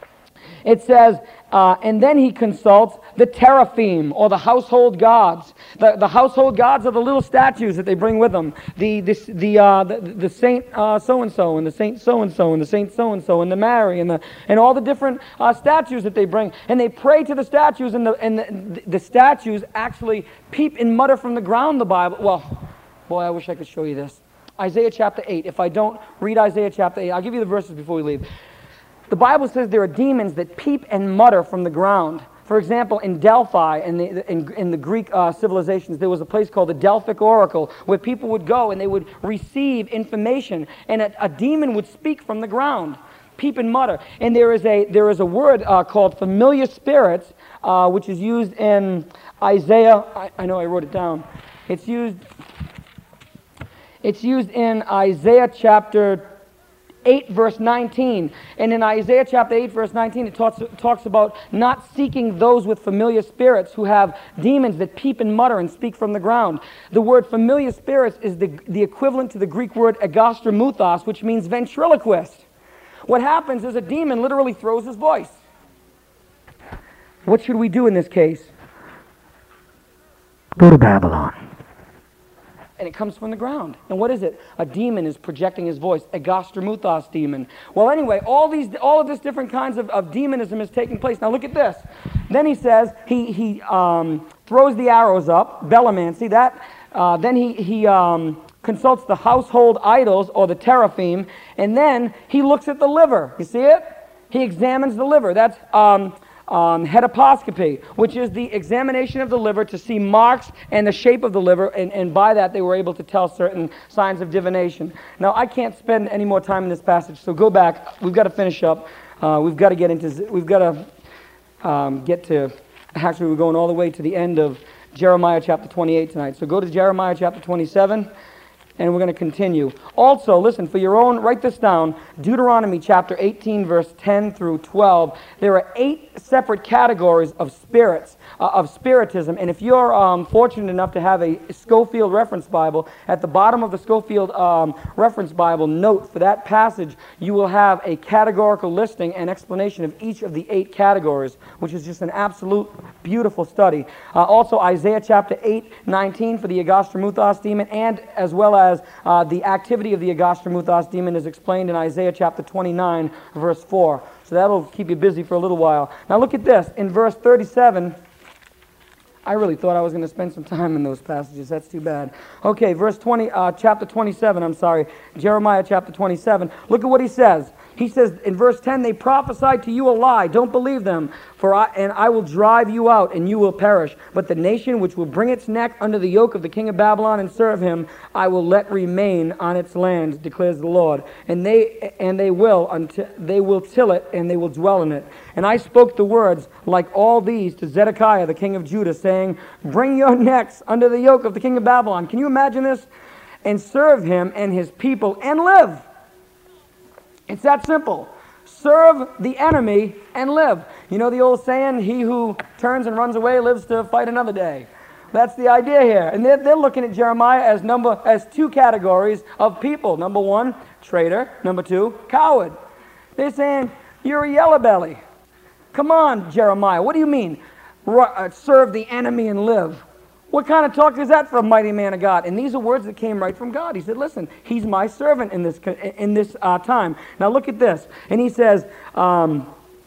it says, uh, and then he consults the teraphim, or the household gods. The, the household gods are the little statues that they bring with them. The the the uh, the, the saint uh, so and so, and the saint so and so, and the saint so and so, and the Mary, and the and all the different uh, statues that they bring. And they pray to the statues, and the and the, the statues actually peep and mutter from the ground. The Bible. Well, boy, I wish I could show you this. Isaiah chapter eight. If I don't read Isaiah chapter eight, I'll give you the verses before we leave. The Bible says there are demons that peep and mutter from the ground. For example, in Delphi, in the, in, in the Greek uh, civilizations, there was a place called the Delphic Oracle, where people would go and they would receive information, and a, a demon would speak from the ground, peep and mutter. And there is a there is a word uh, called familiar spirits, uh, which is used in Isaiah. I, I know I wrote it down. It's used. It's used in Isaiah chapter eight verse nineteen, and in Isaiah chapter eight verse nineteen it talks, talks about not seeking those with familiar spirits who have demons that peep and mutter and speak from the ground. The word familiar spirits is the, the equivalent to the Greek word agastromouthos, which means ventriloquist. What happens is a demon literally throws his voice. What should we do in this case? Go to Babylon. And it comes from the ground. And what is it? A demon is projecting his voice. A Gastramuthos demon. Well, anyway, all these, all of this different kinds of, of demonism is taking place. Now look at this. Then he says, he, he um, throws the arrows up, Belamancy, that. Uh, then he, he um, consults the household idols, or the teraphim, and then he looks at the liver. You see it? He examines the liver. That's um, um, hetaposcopy, which is the examination of the liver to see marks and the shape of the liver, and, and by that they were able to tell certain signs of divination. Now, I can't spend any more time in this passage, so go back. We've got to finish up. Uh, we've got to get into, we've got to um, get to, actually we're going all the way to the end of Jeremiah chapter twenty-eight tonight. So go to Jeremiah chapter twenty-seven. And we're going to continue. Also, listen, for your own, write this down, Deuteronomy chapter eighteen, verse ten through twelve. There are eight separate categories of spirits, uh, of spiritism. And if you're um, fortunate enough to have a Scofield Reference Bible, at the bottom of the Scofield um, Reference Bible note for that passage, you will have a categorical listing and explanation of each of the eight categories, which is just an absolute beautiful study. Uh, also, Isaiah chapter eight, nineteen for the Agastramuthos demon, and as well as As uh, the activity of the Agastramuthos demon is explained in Isaiah chapter twenty-nine, verse four. So that'll keep you busy for a little while. Now look at this. In verse thirty-seven, I really thought I was going to spend some time in those passages. That's too bad. Okay, verse twenty, uh, chapter twenty-seven, I'm sorry, Jeremiah chapter twenty-seven. Look at what he says. He says in verse ten, they prophesied to you a lie. Don't believe them, for I, and I will drive you out, and you will perish. But the nation which will bring its neck under the yoke of the king of Babylon and serve him, I will let remain on its land, declares the Lord. And they and they will until they will till it, and they will dwell in it. And I spoke the words like all these to Zedekiah, the king of Judah, saying, bring your necks under the yoke of the king of Babylon. Can you imagine this? And serve him and his people, and live. It's that simple. Serve the enemy and live. You know the old saying, he who turns and runs away lives to fight another day. That's the idea here. And they're, they're looking at Jeremiah as number as two categories of people. Number one, traitor. Number two, coward. They're saying, you're a yellow belly. Come on, Jeremiah. What do you mean? Uh, serve the enemy and live. What kind of talk is that for a mighty man of God? And these are words that came right from God. He said, listen, he's my servant in this in this uh, time. Now look at this. And he says, um,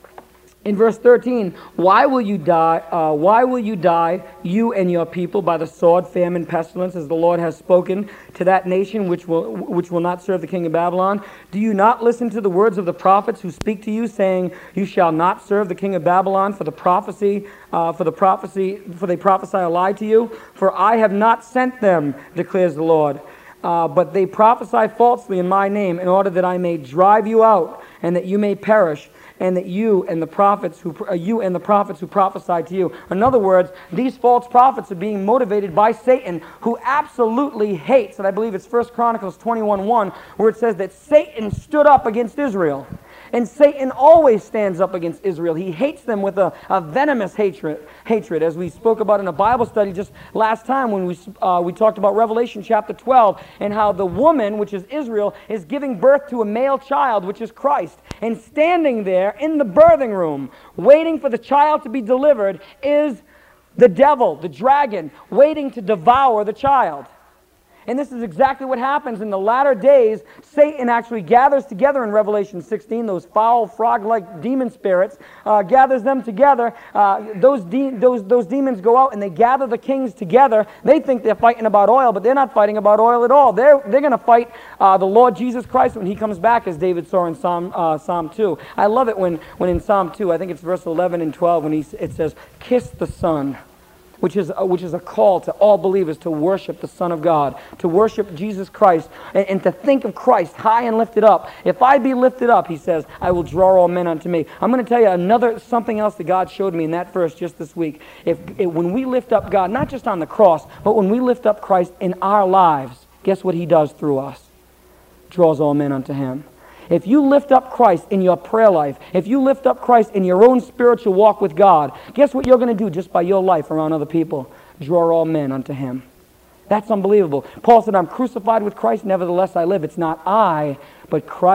in verse thirteen, why will you die, uh, why will you die, you and your people, by the sword, famine, pestilence, as the Lord has spoken to that nation which will which will not serve the king of Babylon? Do you not listen to the words of the prophets who speak to you, saying, you shall not serve the king of Babylon, for the prophecy, uh, for the prophecy, for they prophesy a lie to you? For I have not sent them, declares the Lord. Uh, but they prophesy falsely in my name, in order that I may drive you out, and that you may perish, and that you and the prophets who uh, you and the prophets who prophesy to you. In other words, these false prophets are being motivated by Satan, who absolutely hates, and I believe it's First Chronicles twenty-one one, where it says that Satan stood up against Israel. And Satan always stands up against Israel. He hates them with a, a venomous hatred, hatred, as we spoke about in a Bible study just last time when we, uh, we talked about Revelation chapter twelve, and how the woman, which is Israel, is giving birth to a male child, which is Christ. And standing there in the birthing room, waiting for the child to be delivered, is the devil, the dragon, waiting to devour the child. And this is exactly what happens in the latter days. Satan actually gathers together in Revelation sixteen, those foul, frog-like demon spirits, uh, gathers them together. Uh, those, de those, those demons go out and they gather the kings together. They think they're fighting about oil, but they're not fighting about oil at all. They're, they're going to fight uh, the Lord Jesus Christ when he comes back, as David saw in Psalm, uh, Psalm two. I love it when, when in Psalm two, I think it's verse eleven and twelve, when he, it says, kiss the Son. Which is, a, which is a call to all believers to worship the Son of God, to worship Jesus Christ, and, and to think of Christ high and lifted up. If I be lifted up, he says, I will draw all men unto me. I'm going to tell you another, something else that God showed me in that verse just this week. If, if when we lift up God, not just on the cross, but when we lift up Christ in our lives, guess what he does through us? Draws all men unto him. If you lift up Christ in your prayer life, if you lift up Christ in your own spiritual walk with God, guess what you're going to do just by your life around other people? Draw all men unto him. That's unbelievable. Paul said, I'm crucified with Christ, nevertheless I live. It's not I, but Christ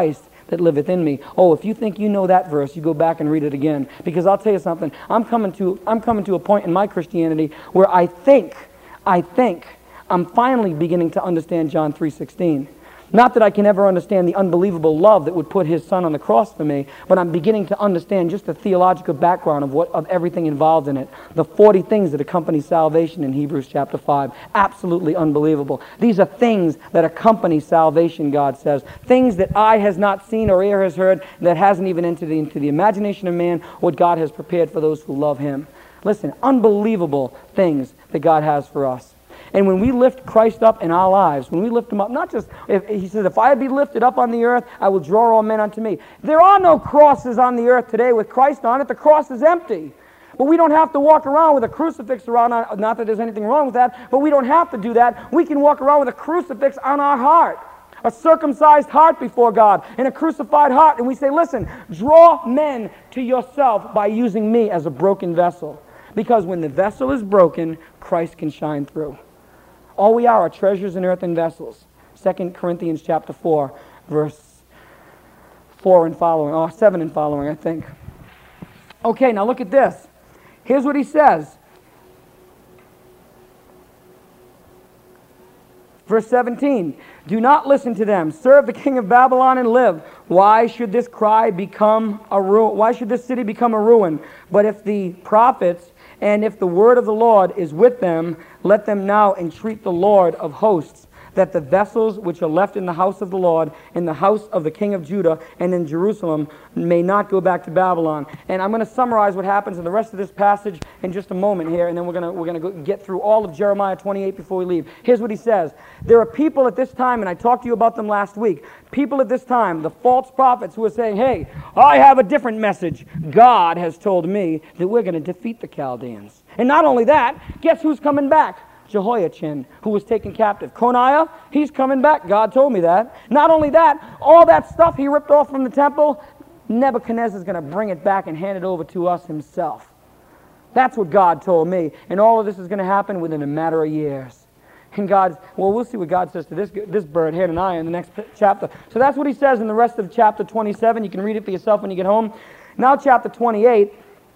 that liveth in me. Oh, if you think you know that verse, you go back and read it again. Because I'll tell you something, I'm coming to, I'm coming to a point in my Christianity where I think, I think, I'm finally beginning to understand John three sixteen. Not that I can ever understand the unbelievable love that would put his son on the cross for me, but I'm beginning to understand just the theological background of what of everything involved in it. The forty things that accompany salvation in Hebrews chapter five. Absolutely unbelievable. These are things that accompany salvation, God says. Things that eye has not seen or ear has heard, that hasn't even entered into the imagination of man, what God has prepared for those who love him. Listen, unbelievable things that God has for us. And when we lift Christ up in our lives, when we lift him up, not just, if, he says, if I be lifted up on the earth, I will draw all men unto me. There are no crosses on the earth today with Christ on it. The cross is empty. But we don't have to walk around with a crucifix around, our, not that there's anything wrong with that, but we don't have to do that. We can walk around with a crucifix on our heart. A circumcised heart before God and a crucified heart. And we say, listen, draw men to yourself by using me as a broken vessel. Because when the vessel is broken, Christ can shine through. All we are are treasures in earthen vessels. Second Corinthians chapter four, verse four and following, or seven and following, I think. Okay, now look at this. Here's what he says. Verse seventeen, do not listen to them. Serve the king of Babylon and live. Why should this cry become a ruin? Why should this city become a ruin? But if the prophets and if the word of the Lord is with them, let them now entreat the Lord of hosts, that the vessels which are left in the house of the Lord, in the house of the king of Judah, and in Jerusalem, may not go back to Babylon. And I'm going to summarize what happens in the rest of this passage in just a moment here, and then we're going to we're going to get through all of Jeremiah twenty-eight before we leave. Here's what he says. There are people at this time, and I talked to you about them last week, people at this time, the false prophets who are saying, hey, I have a different message. God has told me that we're going to defeat the Chaldeans. And not only that, guess who's coming back? Jehoiachin, who was taken captive. Coniah, he's coming back. God told me that. Not only that, all that stuff he ripped off from the temple, Nebuchadnezzar's going to bring it back and hand it over to us himself. That's what God told me. And all of this is going to happen within a matter of years. And God's, well, we'll see what God says to this, this bird, Hananiah, in the next chapter. So that's what he says in the rest of chapter twenty-seven. You can read it for yourself when you get home. Now chapter twenty-eight.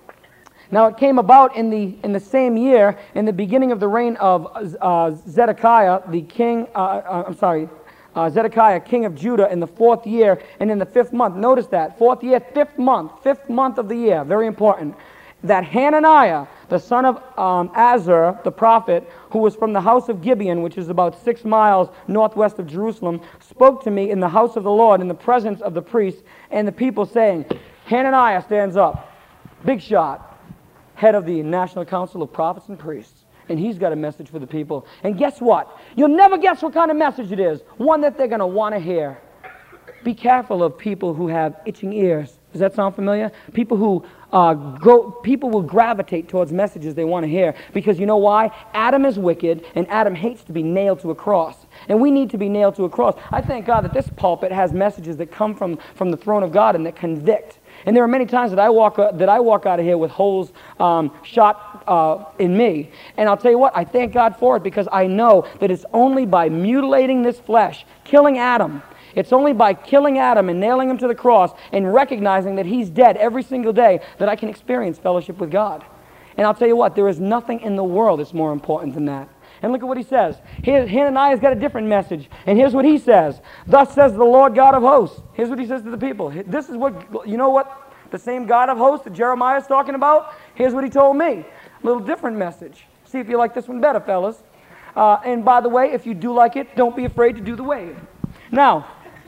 Now it came about in the in the same year, in the beginning of the reign of uh, Zedekiah, the king, uh, uh, I'm sorry, uh, Zedekiah, king of Judah, in the fourth year and in the fifth month. Notice that, fourth year, fifth month, fifth month of the year, very important. That Hananiah, the son of um, Azur, the prophet, who was from the house of Gibeon, which is about six miles northwest of Jerusalem, spoke to me in the house of the Lord in the presence of the priests and the people, saying, Hananiah stands up, big shot, head of the National Council of Prophets and Priests. And he's got a message for the people. And guess what? You'll never guess what kind of message it is. One that they're going to want to hear. Be careful of people who have itching ears. Does that sound familiar? People who uh, go, people will gravitate towards messages they want to hear. Because you know why? Adam is wicked, and Adam hates to be nailed to a cross. And we need to be nailed to a cross. I thank God that this pulpit has messages that come from, from the throne of God and that convict. And there are many times that I walk uh, that I walk out of here with holes um, shot uh, in me. And I'll tell you what, I thank God for it, because I know that it's only by mutilating this flesh, killing Adam, it's only by killing Adam and nailing him to the cross and recognizing that he's dead every single day that I can experience fellowship with God. And I'll tell you what, there is nothing in the world that's more important than that. And look at what he says. Here, Hananiah's got a different message. And here's what he says. Thus says the Lord God of hosts. Here's what he says to the people. This is what, you know what the same God of hosts that Jeremiah's talking about? Here's what he told me. A little different message. See if you like this one better, fellas. Uh, and by the way, if you do like it, don't be afraid to do the wave. Now,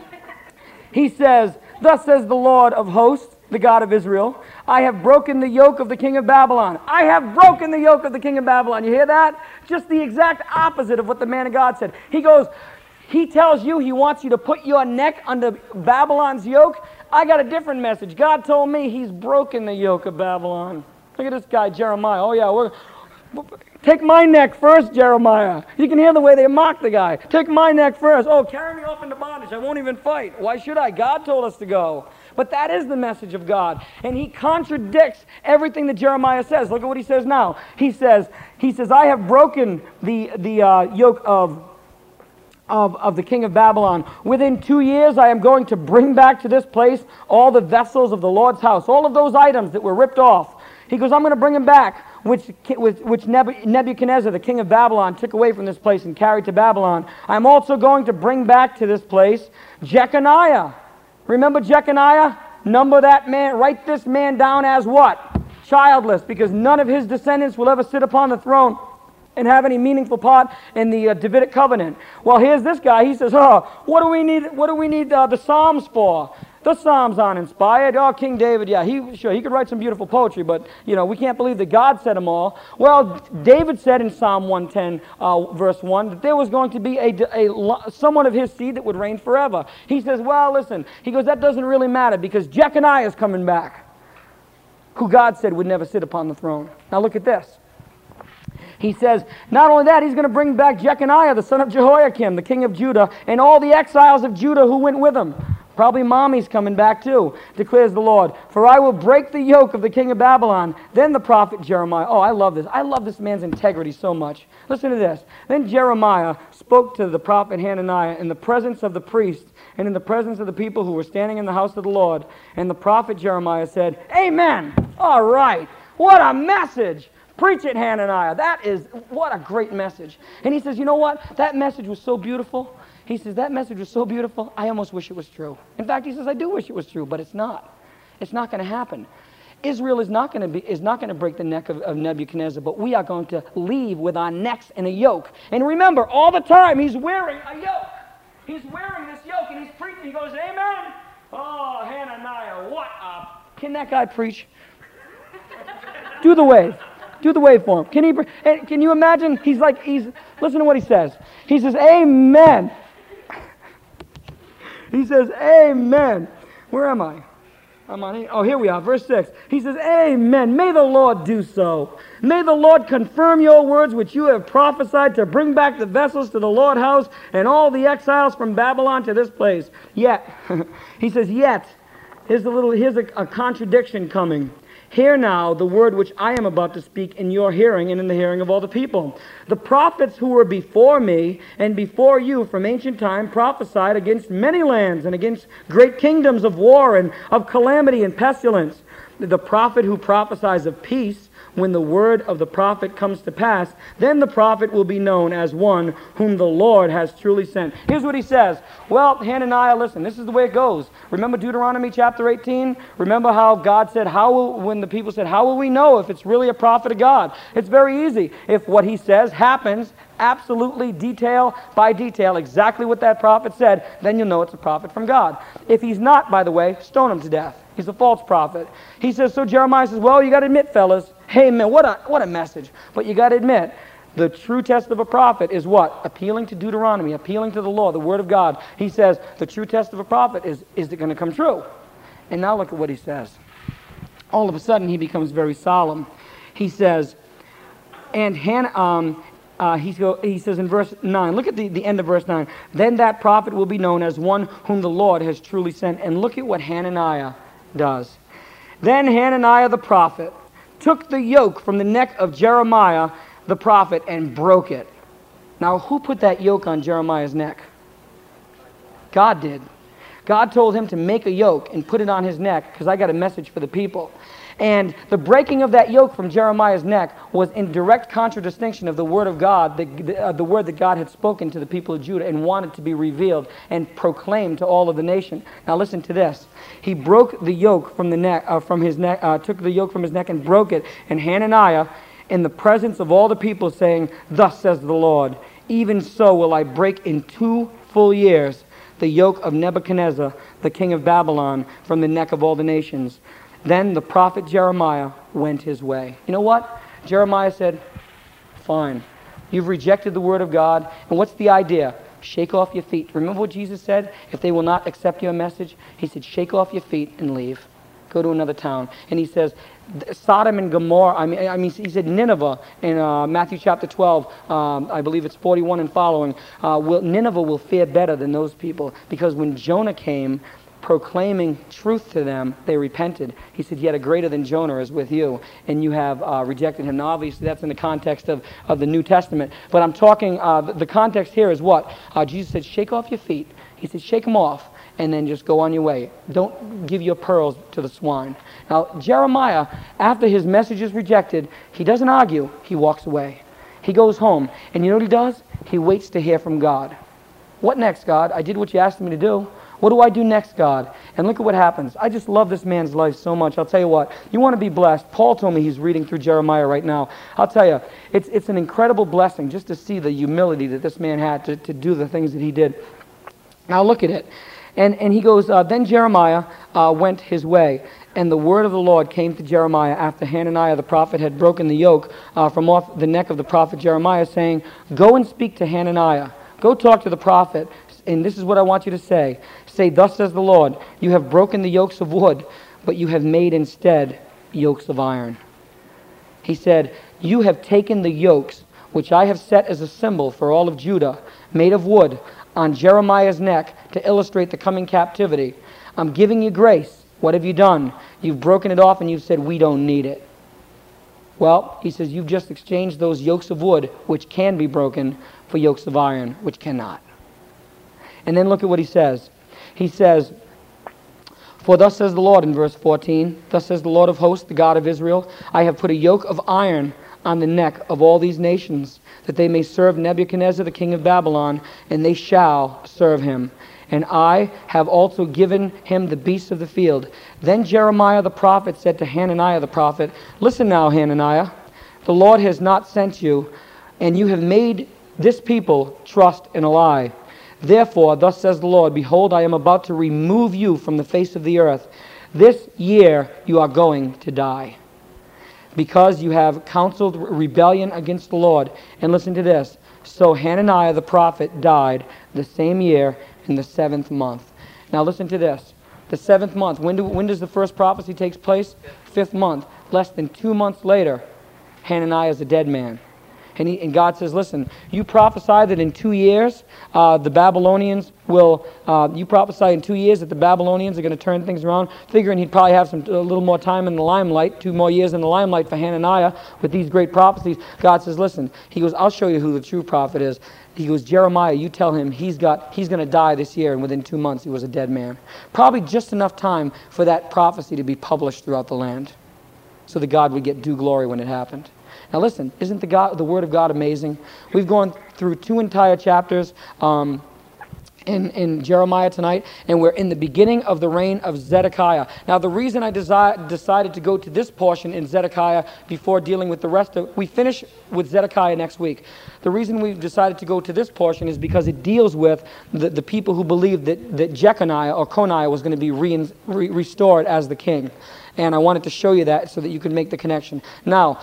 he says, thus says the Lord of hosts, the God of Israel, I have broken the yoke of the king of Babylon. I have broken the yoke of the king of Babylon. You hear that? Just the exact opposite of what the man of God said. He goes, he tells you he wants you to put your neck under Babylon's yoke. I got a different message. God told me he's broken the yoke of Babylon. Look at this guy, Jeremiah. Oh yeah, we're... Take my neck first, Jeremiah. You can hear the way they mock the guy. Take my neck first. Oh, carry me off into bondage. I won't even fight. Why should I? God told us to go. But that is the message of God. And he contradicts everything that Jeremiah says. Look at what he says now. He says, he says, I have broken the, the uh, yoke of Of, of the king of Babylon. Within two years I am going to bring back to this place all the vessels of the Lord's house, all of those items that were ripped off. He goes, I'm going to bring them back, which, which Nebuchadnezzar, the king of Babylon, took away from this place and carried to Babylon. I'm also going to bring back to this place Jeconiah. Remember Jeconiah? Number that man, write this man down as what? Childless, because none of his descendants will ever sit upon the throne and have any meaningful part in the uh, Davidic covenant. Well, here's this guy. He says, "Oh, what do we need? What do we need uh, the Psalms for? The Psalms aren't inspired. Oh, King David, yeah, he sure he could write some beautiful poetry, but you know we can't believe that God said them all." Well, David said in Psalm one ten, uh, verse one, that there was going to be a, a someone of his seed that would reign forever. He says, "Well, listen." He goes, "That doesn't really matter because Jeconiah is coming back, who God said would never sit upon the throne." Now look at this. He says, not only that, he's going to bring back Jeconiah, the son of Jehoiakim, the king of Judah, and all the exiles of Judah who went with him. Probably mommy's coming back too, declares the Lord. For I will break the yoke of the king of Babylon. Then the prophet Jeremiah, oh, I love this. I love this man's integrity so much. Listen to this. Then Jeremiah spoke to the prophet Hananiah in the presence of the priests and in the presence of the people who were standing in the house of the Lord. And the prophet Jeremiah said, Amen. All right. What a message. Preach it, Hananiah. That is, what a great message. And he says, you know what? That message was so beautiful. He says, that message was so beautiful, I almost wish it was true. In fact, he says, I do wish it was true, but it's not. It's not going to happen. Israel is not going to be is not going to break the neck of, of Nebuchadnezzar, but we are going to leave with our necks in a yoke. And remember, all the time he's wearing a yoke. He's wearing this yoke and he's preaching. He goes, Amen. Oh, Hananiah, what a... Can that guy preach? Do the wave. Do the waveform. Can he? Can you imagine? He's like, he's, listen to what he says. He says, Amen. He says, Amen. Where am I? I'm on, oh, here we are, verse six. He says, Amen. May the Lord do so. May the Lord confirm your words which you have prophesied to bring back the vessels to the Lord house and all the exiles from Babylon to this place. Yet, he says, yet, here's a little, here's a, a contradiction coming. Hear now the word which I am about to speak in your hearing and in the hearing of all the people. The prophets who were before me and before you from ancient time prophesied against many lands and against great kingdoms of war and of calamity and pestilence. The prophet who prophesies of peace, when the word of the prophet comes to pass, then the prophet will be known as one whom the Lord has truly sent. Here's what he says. Well, Hananiah, listen, this is the way it goes. Remember Deuteronomy chapter eighteen? Remember how God said, how will, when the people said, how will we know if it's really a prophet of God? It's very easy. If what he says happens, absolutely detail by detail, exactly what that prophet said, then you'll know it's a prophet from God. If he's not, by the way, stone him to death. He's a false prophet. He says, so Jeremiah says, well, you got to admit, fellas, hey, man, what a, what a message. But you got to admit, the true test of a prophet is what? Appealing to Deuteronomy, appealing to the law, the word of God. He says, the true test of a prophet is, is it going to come true? And now look at what he says. All of a sudden, he becomes very solemn. He says, and Han, um, Uh, he, go, he says in verse nine, look at the, the end of verse nine, then that prophet will be known as one whom the Lord has truly sent. And look at what Hananiah does. Then Hananiah the prophet took the yoke from the neck of Jeremiah the prophet and broke it. Now, who put that yoke on Jeremiah's neck? God did. God told him to make a yoke and put it on his neck because I got a message for the people. And the breaking of that yoke from Jeremiah's neck was in direct contradistinction of the word of God, the, the, uh, the word that God had spoken to the people of Judah and wanted to be revealed and proclaimed to all of the nation. Now listen to this. He broke the yoke from the neck, uh, from his neck, uh, took the yoke from his neck and broke it. And Hananiah, in the presence of all the people, saying, thus says the Lord, even so will I break in two full years the yoke of Nebuchadnezzar, the king of Babylon, from the neck of all the nations. Then the prophet Jeremiah went his way. You know what? Jeremiah said, fine. You've rejected the word of God. And what's the idea? Shake off your feet. Remember what Jesus said? If they will not accept your message, he said, shake off your feet and leave. Go to another town. And he says, Sodom and Gomorrah, I mean, I mean he said Nineveh in uh, Matthew chapter twelve, um, I believe it's forty-one and following, uh, will, Nineveh will fare better than those people. Because when Jonah came, proclaiming truth to them, they repented. He said, yet a greater than Jonah is with you, and you have uh, rejected him. Now, obviously, that's in the context of, of the New Testament. But I'm talking, uh, the context here is what? Uh, Jesus said, shake off your feet. He said, shake them off, and then just go on your way. Don't give your pearls to the swine. Now, Jeremiah, after his message is rejected, he doesn't argue. He walks away. He goes home. And you know what he does? He waits to hear from God. What next, God? I did what you asked me to do. What do I do next, God? And look at what happens. I just love this man's life so much. I'll tell you what. You want to be blessed. Paul told me he's reading through Jeremiah right now. I'll tell you, it's, it's an incredible blessing just to see the humility that this man had to, to do the things that he did. Now look at it. And, and he goes, uh, then Jeremiah uh, went his way. And the word of the Lord came to Jeremiah after Hananiah the prophet had broken the yoke uh, from off the neck of the prophet Jeremiah, saying, go and speak to Hananiah. Go talk to the prophet, and this is what I want you to say. Say, thus says the Lord, you have broken the yokes of wood, but you have made instead yokes of iron. He said, you have taken the yokes which I have set as a symbol for all of Judah, made of wood, on Jeremiah's neck to illustrate the coming captivity. I'm giving you grace. What have you done? You've broken it off and you've said, we don't need it. Well, he says, you've just exchanged those yokes of wood, which can be broken, for yokes of iron, which cannot. And then look at what he says. He says, for thus says the Lord in verse fourteen, thus says the Lord of hosts, the God of Israel, I have put a yoke of iron on the neck of all these nations, that they may serve Nebuchadnezzar the king of Babylon, and they shall serve him. And I have also given him the beasts of the field. Then Jeremiah the prophet said to Hananiah the prophet, listen now, Hananiah, the Lord has not sent you, and you have made this people trust in a lie. Therefore, thus says the Lord, behold, I am about to remove you from the face of the earth. This year you are going to die, because you have counseled rebellion against the Lord. And listen to this. So Hananiah the prophet died the same year in the seventh month. Now listen to this. The seventh month. When, do, when does the first prophecy take place? Fifth month. Less than two months later, Hananiah is a dead man. And, he, and God says, listen, you prophesy that in two years uh, the Babylonians will, uh, you prophesy in two years that the Babylonians are going to turn things around, figuring he'd probably have some a little more time in the limelight, two more years in the limelight for Hananiah with these great prophecies. God says, listen, he goes, I'll show you who the true prophet is. He goes, Jeremiah, you tell him he's got he's going to die this year, and within two months he was a dead man. Probably just enough time for that prophecy to be published throughout the land, so that God would get due glory when it happened. Now listen, isn't the God, the Word of God amazing? We've gone through two entire chapters um, in, in Jeremiah tonight, and we're in the beginning of the reign of Zedekiah. Now the reason I desi- decided to go to this portion in Zedekiah before dealing with the rest of, we finish with Zedekiah next week. The reason we've decided to go to this portion is because it deals with the, the people who believed that, that Jeconiah or Coniah was going to be re- re- restored as the king. And I wanted to show you that so that you could make the connection. Now,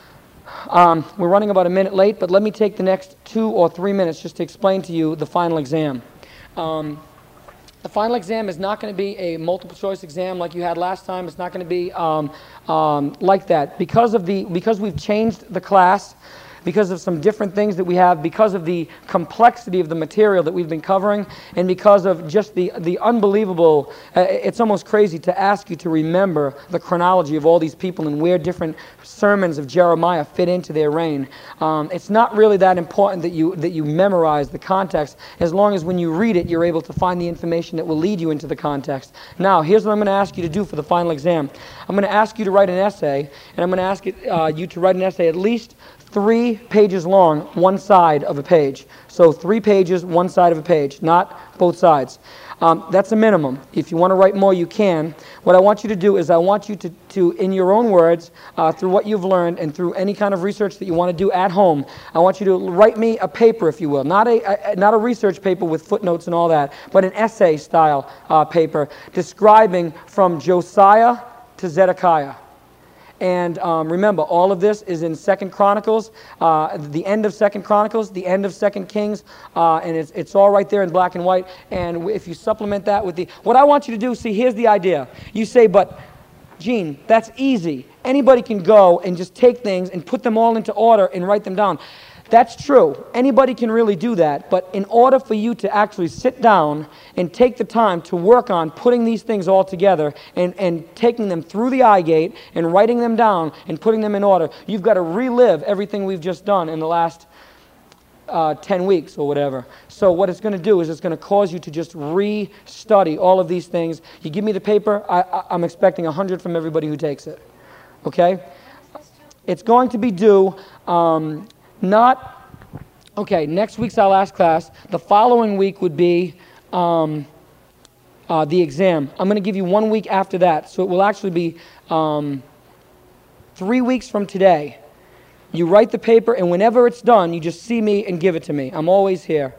Um, we're running about a minute late, but let me take the next two or three minutes just to explain to you the final exam. Um, the final exam is not going to be a multiple choice exam like you had last time. It's not going to be um, um, like that. Because of the because we've changed the class, because of some different things that we have, because of the complexity of the material that we've been covering, and because of just the, the unbelievable, uh, it's almost crazy to ask you to remember the chronology of all these people and where different sermons of Jeremiah fit into their reign. Um, it's not really that important that you, that you memorize the context, as long as when you read it, you're able to find the information that will lead you into the context. Now, here's what I'm going to ask you to do for the final exam. I'm going to ask you to write an essay, and I'm going to ask it, uh, you to write an essay at least three pages long, one side of a page. So three pages, one side of a page, not both sides. Um, that's a minimum. If you want to write more, you can. What I want you to do is I want you to, to in your own words, uh, through what you've learned and through any kind of research that you want to do at home, I want you to write me a paper, if you will. Not a, a not a research paper with footnotes and all that, but an essay-style uh, paper describing from Josiah to Zedekiah. And um, remember, all of this is in Second Chronicles, uh, the end of Second Chronicles, the end of Second Kings, uh, and it's, it's all right there in black and white. And if you supplement that with the... What I want you to do, see, here's the idea. You say, but, Gene, that's easy. Anybody can go and just take things and put them all into order and write them down. That's true. Anybody can really do that. But in order for you to actually sit down and take the time to work on putting these things all together and, and taking them through the eye gate and writing them down and putting them in order, you've got to relive everything we've just done in the last uh, ten weeks or whatever. So what it's going to do is it's going to cause you to just re-study all of these things. You give me the paper, I, I, I'm expecting one hundred from everybody who takes it. Okay? It's going to be due... Um, Not, okay, next week's our last class. The following week would be um, uh, the exam. I'm going to give you one week after that, so it will actually be um, three weeks from today. You write the paper, and whenever it's done, you just see me and give it to me. I'm always here.